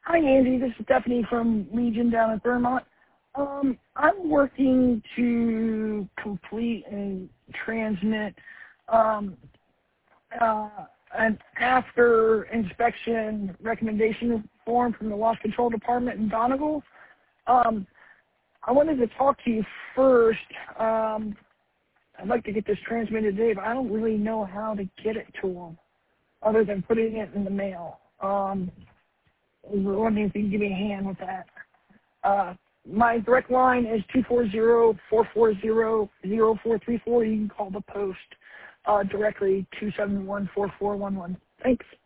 Hi, Andy. This is Stephanie from Legion down in Vermont. I'm working to complete and transmit an after inspection recommendation form from the Loss Control Department in Donegal. I wanted to talk to you first. I'd like to get this transmitted today, but I don't really know how to get it to them other than putting it in the mail. I was wondering if you can give me a hand with that. My direct line is 240-440-0434. You can call the post directly, 271-4411. Thanks.